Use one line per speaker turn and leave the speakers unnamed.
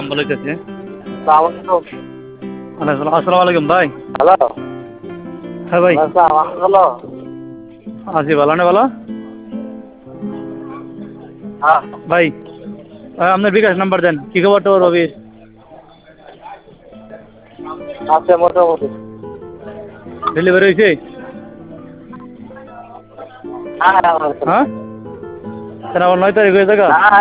নাম বলাইতেছে।
আসসালামু
আসসালামু আলাইকুম ভাই।
হ্যালো
হ্যাঁ ভাই,
হ্যালো
আছি ভালো না ভালো
হ্যাঁ
ভাই। আপনার বিকাশ নাম্বার দেন, কি খবর তো রবি?
আছে মোটামুটি।
ডেলিভারি হয়েছে?
হ্যাঁ
হ্যাঁ, কেন আবার 9 তারিখ হয়ে থাকা?
হ্যাঁ